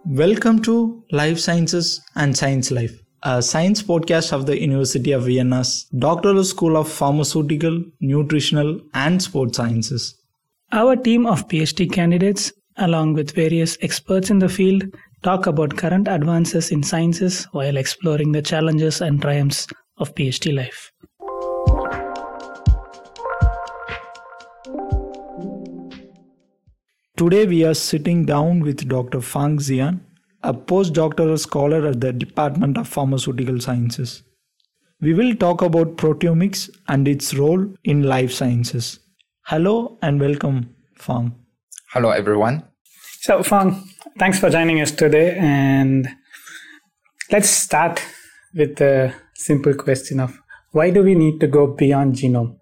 Welcome to Life Sciences and Science Life, a science podcast of the University of Vienna's Doctoral School of Pharmaceutical, Nutritional and Sports Sciences. Our team of PhD candidates, along with various experts in the field, talk about current advances in sciences while exploring the challenges and triumphs of PhD life. Today we are sitting down with Dr. Fang Xian, a postdoctoral scholar at the Department of Pharmaceutical Sciences. We will talk about proteomics and its role in life sciences. Hello and welcome, Fang. Hello, everyone. So, Fang, thanks for joining us today. And let's start with the simple question of why do we need to go beyond genome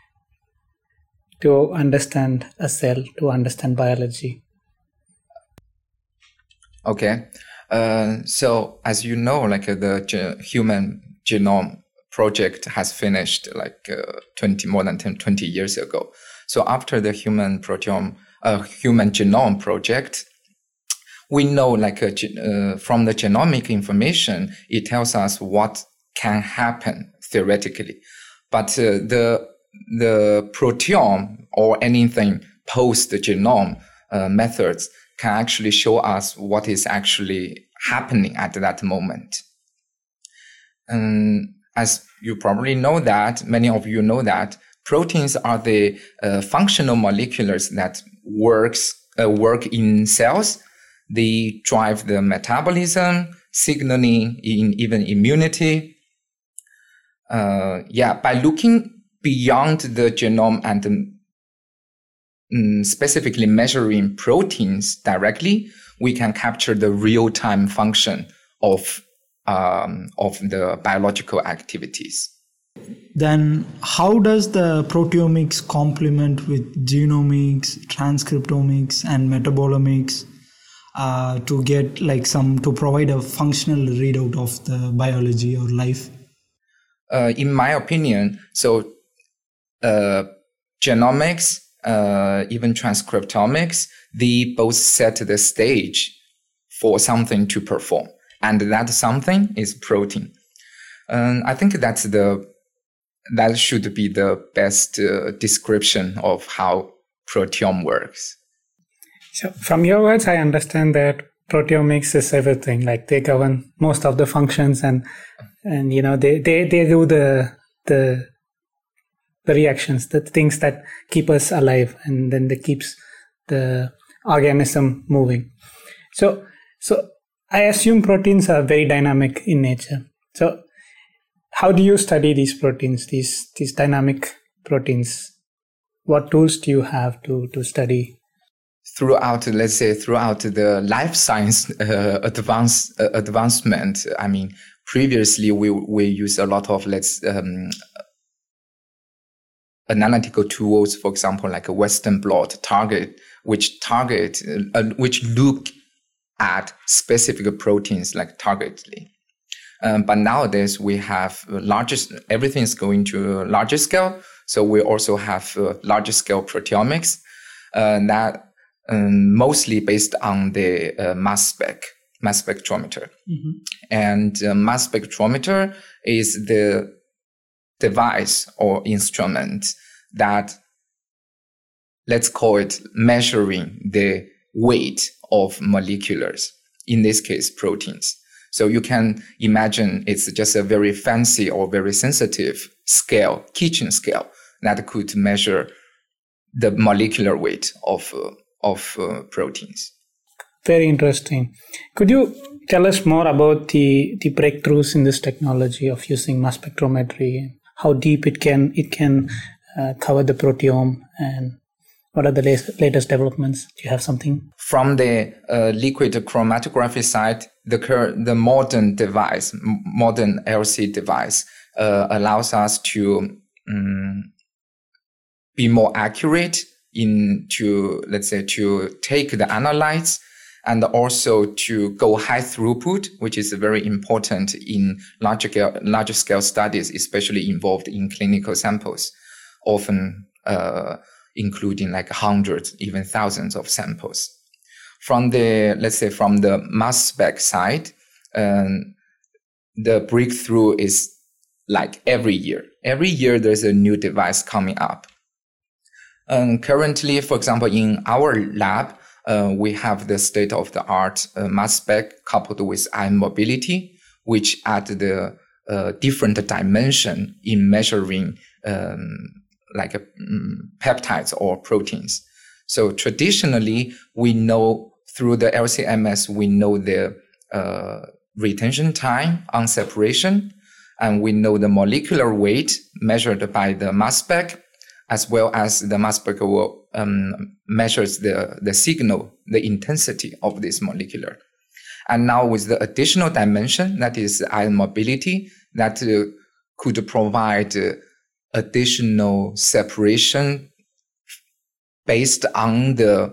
to understand a cell, to understand biology? Okay. So as you know, the Human Genome Project has finished more than 20 years ago. So after the Human Genome Project, we know from the genomic information, it tells us what can happen theoretically. But the proteome or anything post-genome methods can actually show us what is actually happening at that moment. And as you probably know that, many of you know that, proteins are the functional molecules that work in cells. They drive the metabolism, signaling, even immunity. By looking beyond the genome and specifically measuring proteins directly, we can capture the real-time function of the biological activities. Then how does the proteomics complement with genomics, transcriptomics and metabolomics to get to provide a functional readout of the biology or life? In my opinion, genomics, even transcriptomics, they both set the stage for something to perform. And that something is protein. I think that should be the best description of how proteome works. So from your words, I understand that proteomics is everything. They govern most of the functions and they do the reactions, the things that keep us alive, and then that keeps the organism moving. So I assume proteins are very dynamic in nature. So how do you study these proteins, these dynamic proteins? What tools do you have to study? Throughout the life science advancement, I mean, previously we use a lot of analytical tools, for example, like a Western blot which look at specific proteins targetedly. But nowadays we have everything is going to larger scale. So we also have larger scale proteomics that mostly based on the mass spectrometer. Mm-hmm. And mass spectrometer is the device or instrument that, let's call it, measuring the weight of molecules, in this case, proteins. So you can imagine it's just a very fancy or very sensitive scale, kitchen scale, that could measure the molecular weight of proteins. Very interesting. Could you tell us more about the breakthroughs in this technology of using mass spectrometry? How deep it can cover the proteome, and what are the latest developments? Do you have something? From the liquid chromatography side, the modern LC device allows us to be more accurate to take the analytes, and also to go high throughput, which is very important in larger scale studies, especially involved in clinical samples, often including hundreds, even thousands of samples. From the mass spec side, the breakthrough is like every year. Every year there's a new device coming up. Currently, for example, in our lab, we have the state-of-the-art mass spec coupled with ion mobility, which add the different dimension in measuring peptides or proteins. So traditionally, we know through the LC-MS, we know the retention time on separation, and we know the molecular weight measured by the mass spec, as well as the mass spec will measures the signal, the intensity of this molecular. And now with the additional dimension, that is ion mobility, that could provide additional separation based on the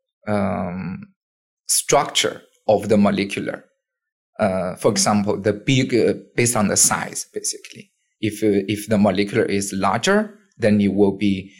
structure of the molecular. For example, based on the size, basically. If the molecular is larger, then it will be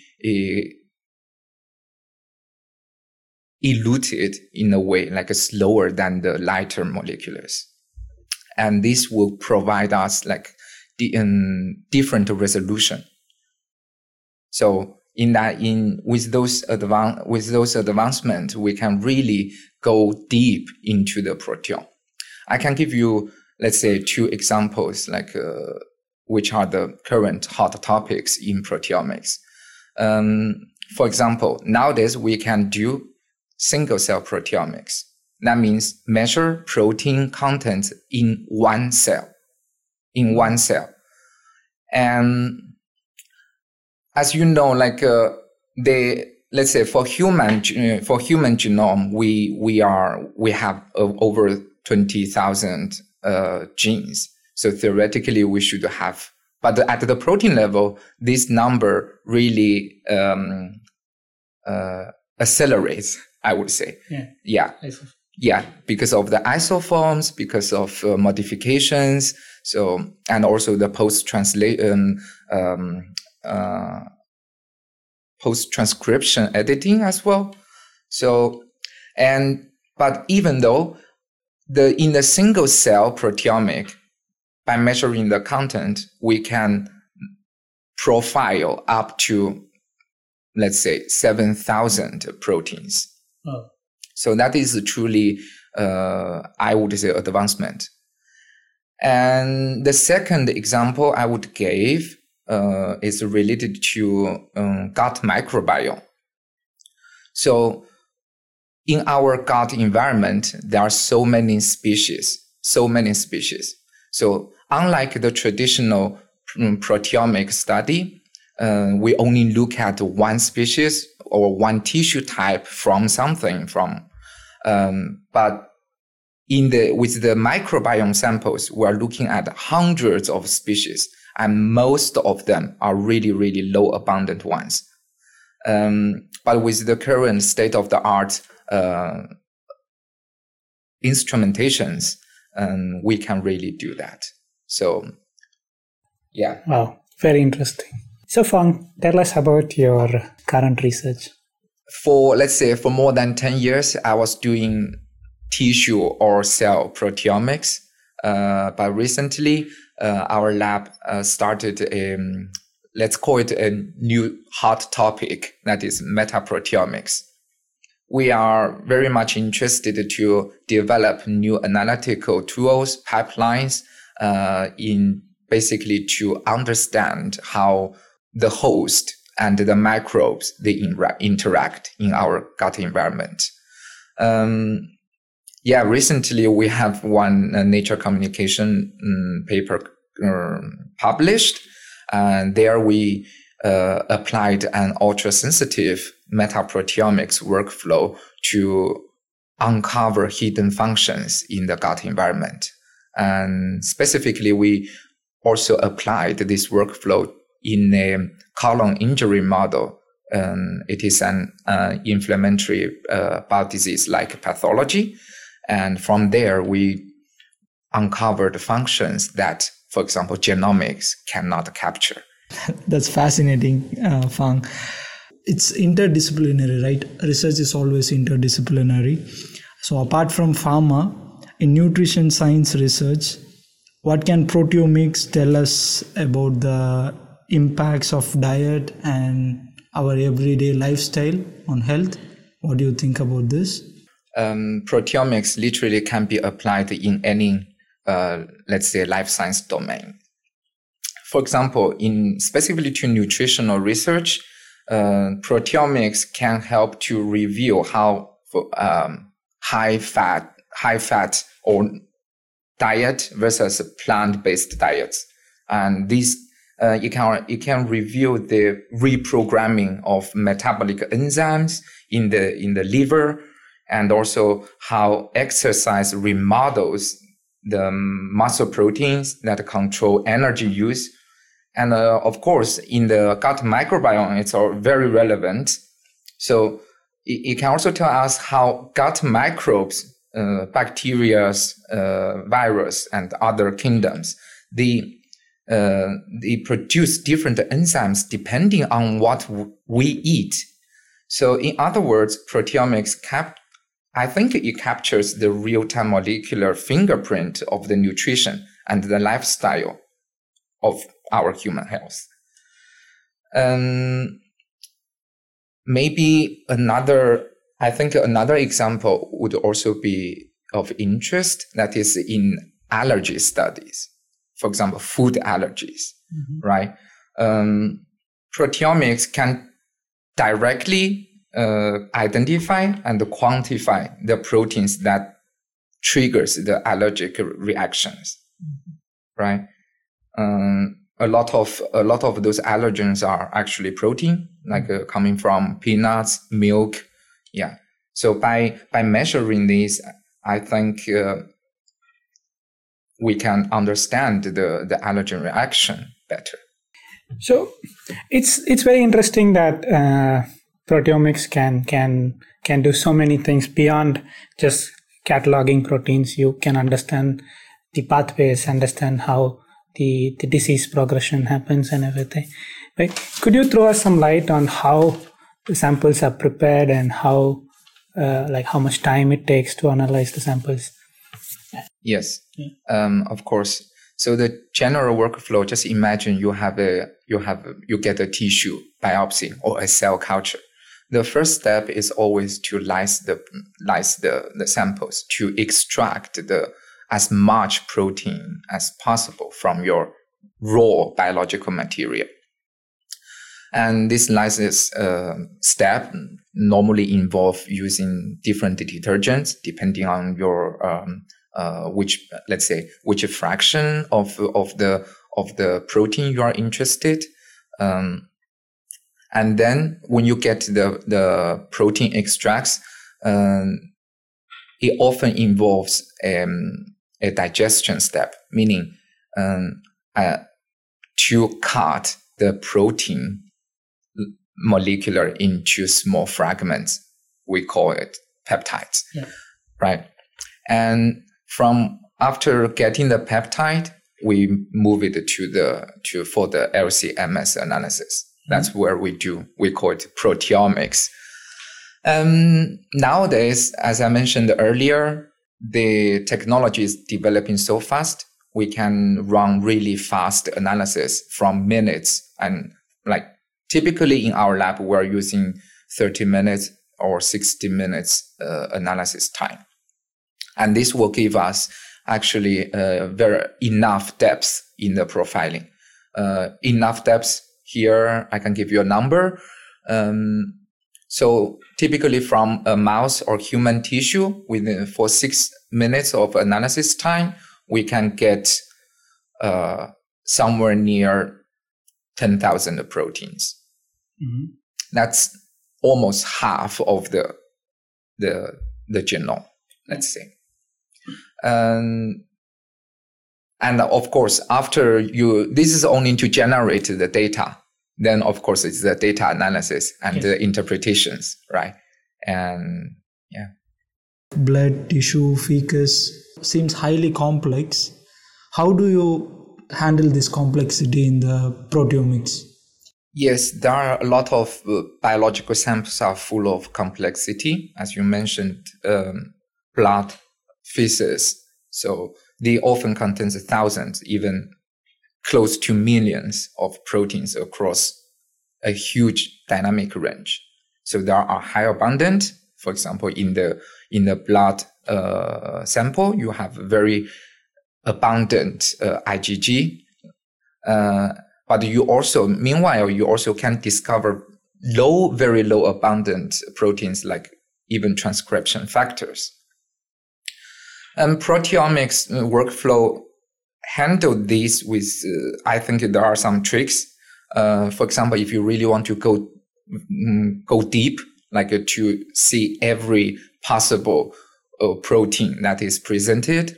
eluted in a way like slower than the lighter moleculars. And this will provide us like different resolution. So with those advancements, we can really go deep into the proteome. I can give you, let's say, 2 examples, which are the current hot topics in proteomics. For example, nowadays we can do single cell proteomics. That means measure protein content in one cell. And as you know, let's say for human genome, we have over 20,000 genes. So theoretically, we should have, but at the protein level, this number really accelerates, I would say. Yeah, because of the isoforms, because of modifications. So, and also the post-transcription editing as well. So, but even though in the single cell proteomic, by measuring the content, we can profile up to, let's say, 7,000 proteins. Oh. So that is truly, I would say, advancement. And the second example I would give is related to gut microbiome. So in our gut environment, there are so many species. So unlike the traditional proteomic study, we only look at one species or one tissue type from something but with the microbiome samples, we're looking at hundreds of species, and most of them are really, really low abundant ones. But with the current state of the art instrumentations, we can really do that. So, yeah. Wow, very interesting. So, Fang, tell us about your current research. For more than 10 years, I was doing tissue or cell proteomics. But recently, our lab started let's call it a new hot topic, that is metaproteomics. We are very much interested to develop new analytical tools, pipelines, in basically to understand how the host and the microbes, they interact in our gut environment. Recently we have one Nature Communication paper published, and there we applied an ultra-sensitive metaproteomics workflow to uncover hidden functions in the gut environment. And specifically, we also applied this workflow in a colon injury model. It is an inflammatory bowel disease-like pathology. And from there, we uncovered functions that, for example, genomics cannot capture. That's fascinating, Fang. it's interdisciplinary, right? Research is always interdisciplinary. So apart from pharma, in nutrition science research, what can proteomics tell us about the impacts of diet and our everyday lifestyle on health? What do you think about this? Proteomics literally can be applied in any, let's say, life science domain. For example, in specifically to nutritional research, proteomics can help to reveal how high fat or diet versus plant-based diets, and this it can reveal the reprogramming of metabolic enzymes in the liver, and also how exercise remodels the muscle proteins that control energy use. And of course, in the gut microbiome, it's all very relevant. So it can also tell us how gut microbes, bacteria, virus, and other kingdoms, they produce different enzymes depending on what we eat. So in other words, proteomics I think it captures the real-time molecular fingerprint of the nutrition and the lifestyle of our human health. Maybe another example would also be of interest, that is in allergy studies. For example, food allergies, right? Proteomics can directly identify and quantify the proteins that triggers the allergic reactions, right? A lot of those allergens are actually protein, like coming from peanuts, milk. Yeah. So by measuring these, I think we can understand the allergen reaction better. So it's very interesting that proteomics can do so many things beyond just cataloging proteins. You can understand the pathways, understand how the disease progression happens and everything. Right? Could you throw us some light on how the samples are prepared and how much time it takes to analyze the samples? Yes, of course. So the general workflow, just imagine you get a tissue biopsy or a cell culture. The first step is always to lyse the samples to extract as much protein as possible from your raw biological material. And this lysis step normally involve using different detergents depending on your which fraction of the protein you are interested. And then when you get the protein extracts, it often involves a digestion step, meaning to cut the protein molecular into small fragments. We call it peptides, right? And after getting the peptide, we move it for the LC-MS analysis. That's where we call it proteomics. Nowadays, as I mentioned earlier, the technology is developing so fast, we can run really fast analysis from minutes. And like typically in our lab, we're using 30 minutes or 60 minutes analysis time. And this will give us actually very enough depth in the profiling. Enough depth here, I can give you a number. So typically from a mouse or human tissue, for 6 minutes of analysis time, we can get somewhere near 10,000 proteins. Mm-hmm. That's almost half of the genome, let's say. And of course, after this is only to generate the data. Then, of course, it's the data analysis and the interpretations, right? And yeah. Blood, tissue, fecus seems highly complex. How do you handle this complexity in the proteomics? Yes, there are a lot of biological samples are full of complexity, as you mentioned, blood, feces. So they often contain thousands, even close to millions of proteins across a huge dynamic range. So there are high abundant, for example, in the blood sample, you have very abundant IgG. But you also can discover very low abundant proteins like even transcription factors. And proteomics workflow handle this with, I think there are some tricks. For example, if you really want to go deep, like to see every possible protein that is presented,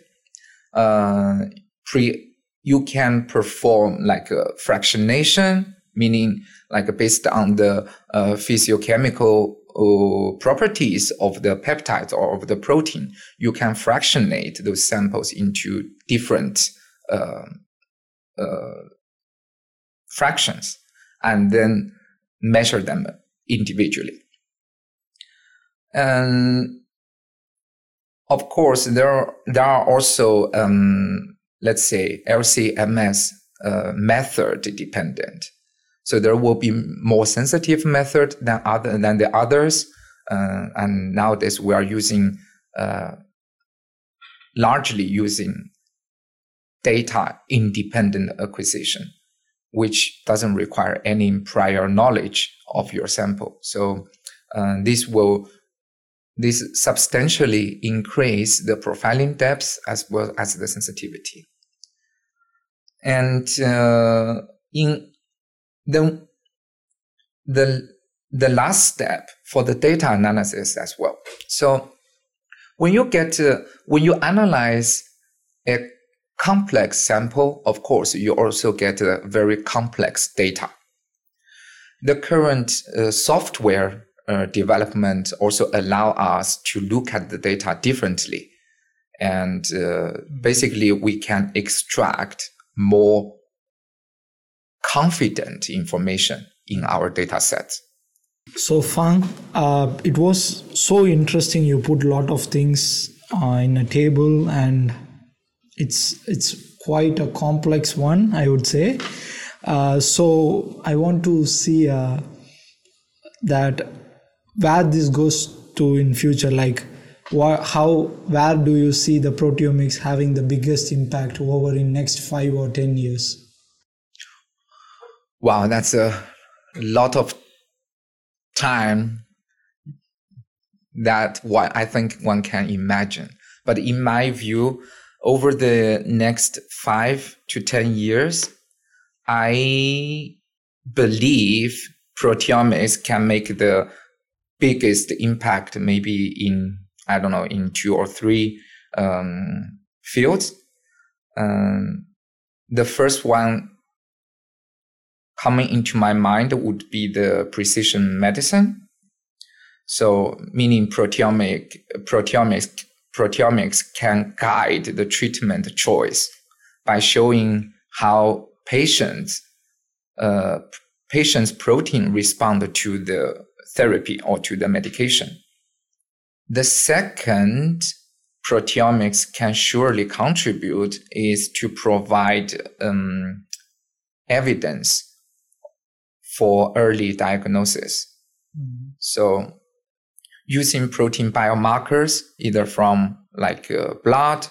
you can perform like a fractionation, meaning like based on the physiochemical properties of the peptide or of the protein, you can fractionate those samples into different fractions and then measure them individually. And of course, there are also let's say LC-MS method dependent. So there will be more sensitive method than the others. And nowadays we are largely using data independent acquisition, which doesn't require any prior knowledge of your sample. So this substantially increase the profiling depth as well as the sensitivity. And in the last step for the data analysis as well. So when you analyze a complex sample, of course, you also get a very complex data. The current software development also allow us to look at the data differently. And basically, we can extract more confident information in our data sets. So Fang, it was so interesting. You put a lot of things in a table, and it's quite a complex one, I would say. So I want to see that where this goes to in future, like where do you see the proteomics having the biggest impact over in next 5 or 10 years? Wow, that's a lot of time that what I think one can imagine. But in my view, over the next 5 to 10 years, I believe proteomics can make the biggest impact maybe in 2 or 3 fields. The first one coming into my mind would be the precision medicine. So meaning proteomics can guide the treatment choice by showing how patients' protein respond to the therapy or to the medication. The second proteomics can surely contribute is to provide evidence for early diagnosis. Mm-hmm. So using protein biomarkers, either from like blood,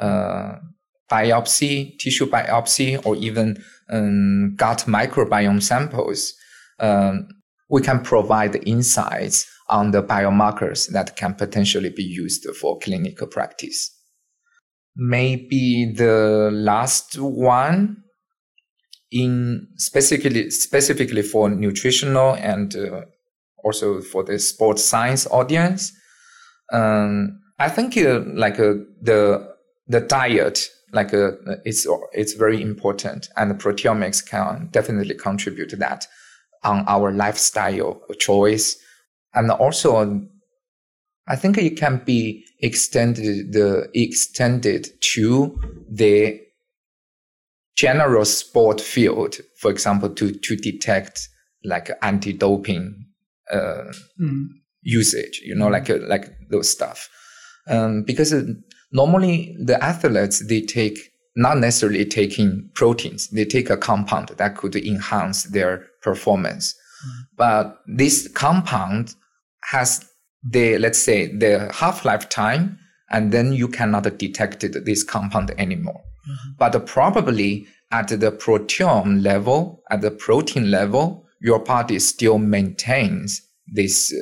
biopsy, tissue biopsy, or even gut microbiome samples, we can provide insights on the biomarkers that can potentially be used for clinical practice. Maybe the last one, in specifically for nutritional and also for the sports science audience, I think the diet, it's very important, and the proteomics can definitely contribute to that on our lifestyle choice. And also, I think it can be extended to the general sport field, for example, to detect like anti-doping usage, like those stuff. Because normally the athletes, they take not necessarily taking proteins, they take a compound that could enhance their performance. But this compound has let's say the half-life time, and then you cannot detect this compound anymore. But probably at the proteome level, at the protein level, your body still maintains this,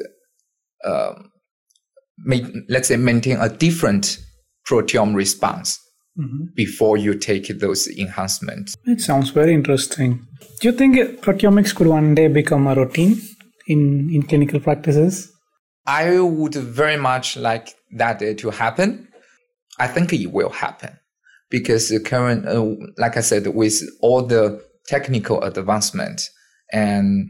let's say maintain a different proteome response before you take those enhancements. It sounds very interesting. Do you think proteomics could one day become a routine in clinical practices? I would very much like that to happen. I think it will happen because the current, like I said, with all the technical advancement, and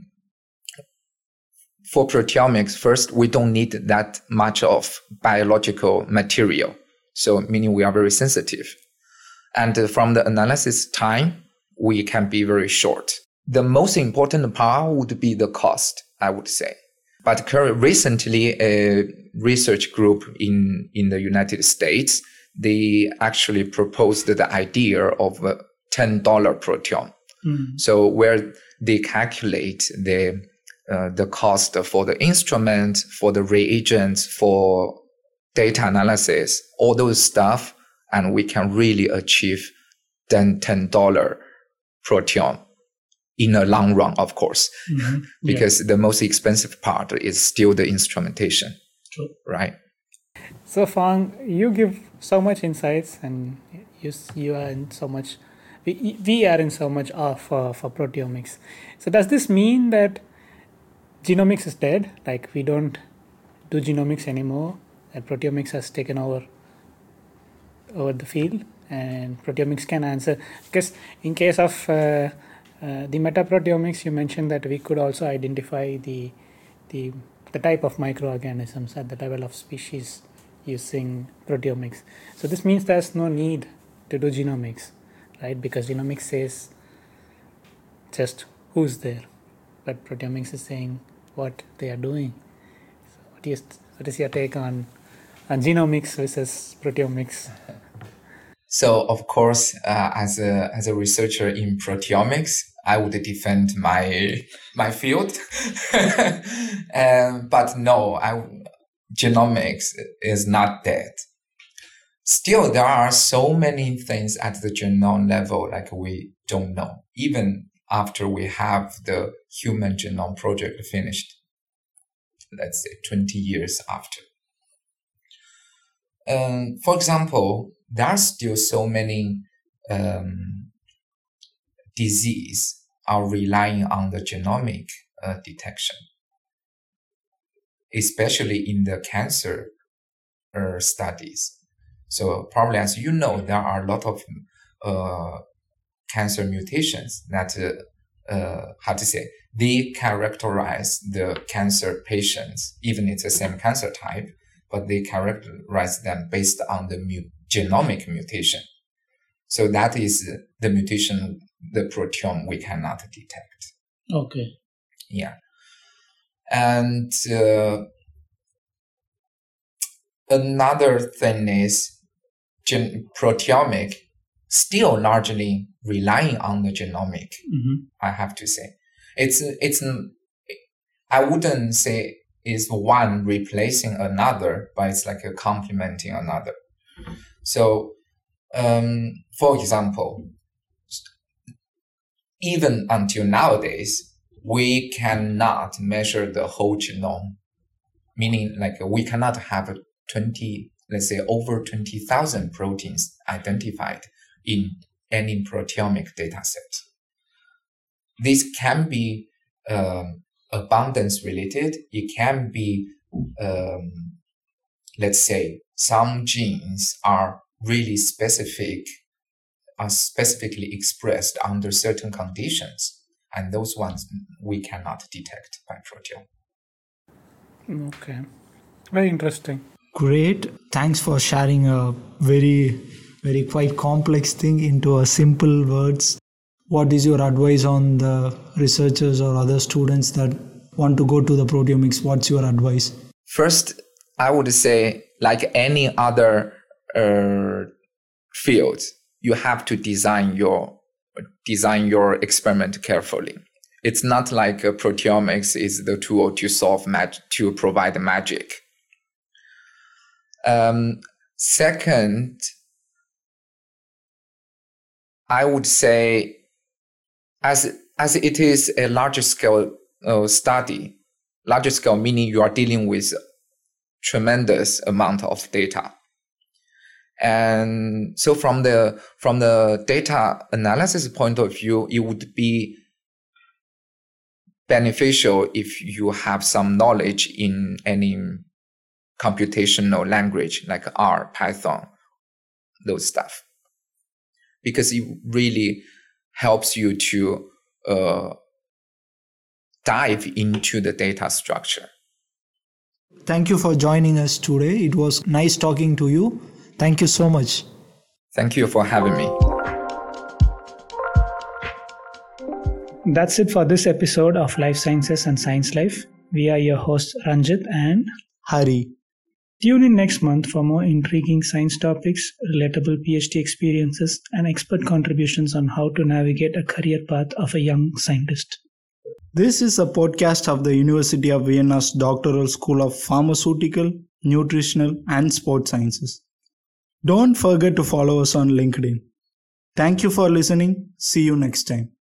for proteomics, first, we don't need that much of biological material. So meaning we are very sensitive. And from the analysis time, we can be very short. The most important part would be the cost, I would say. But recently, a research group in the United States, they actually proposed the idea of a $10 proteome. So where they calculate the cost for the instrument, for the reagents, for data analysis, all those stuff, and we can really achieve $10 proteome in the long run, of course, because the most expensive part is still the instrumentation. True. Right? So Fang, you give so much insights, and you are in so much, we are in so much awe for proteomics. So does this mean that genomics is dead? Like we don't do genomics anymore, that proteomics has taken over the field, and proteomics can answer? Because in case of the metaproteomics, you mentioned that we could also identify the type of microorganisms at the level of species using proteomics. So this means there's no need to do genomics, right? Because genomics says just who's there, but proteomics is saying what they are doing. So what is your take on genomics versus proteomics? So of course, as a researcher in proteomics, I would defend my field. But no, genomics is not dead. Still, there are so many things at the genome level like we don't know, even after we have the Human Genome Project finished, let's say 20 years after. For example, there are still so many diseases are relying on the genomic detection, especially in the cancer studies. So probably, as you know, there are a lot of cancer mutations that, they characterize the cancer patients, even it's the same cancer type, but they characterize them based on the genomic mutation. So that is the mutation, the proteome we cannot detect. Okay. Yeah. And another thing is proteomic still largely relying on the genomic, I have to say. It's I wouldn't say is one replacing another, but it's like a complementing another. So, for example, even until nowadays, we cannot measure the whole genome, meaning like we cannot have over 20,000 proteins identified in any proteomic data set. This can be abundance related. It can be, let's say, some genes are really specifically expressed under certain conditions, and those ones we cannot detect by proteome. Okay, very interesting. Great. Thanks for sharing a very, very quite complex thing into a simple words. What is your advice on the researchers or other students that want to go to the proteomics? What's your advice? First, I would say, like any other field, you have to design your experiment carefully. It's not like proteomics is the tool to provide magic. Second, I would say, as it is a larger scale study, larger scale meaning you are dealing with tremendous amount of data. And so from the data analysis point of view, it would be beneficial if you have some knowledge in any computational language like R, Python, those stuff, because it really helps you to dive into the data structure. Thank you for joining us today. It was nice talking to you. Thank you so much. Thank you for having me. That's it for this episode of Life Sciences and Science Life. We are your hosts Ranjit and Hari. Tune in next month for more intriguing science topics, relatable PhD experiences, and expert contributions on how to navigate a career path of a young scientist. This is a podcast of the University of Vienna's Doctoral School of Pharmaceutical, Nutritional, and Sports Sciences. Don't forget to follow us on LinkedIn. Thank you for listening. See you next time.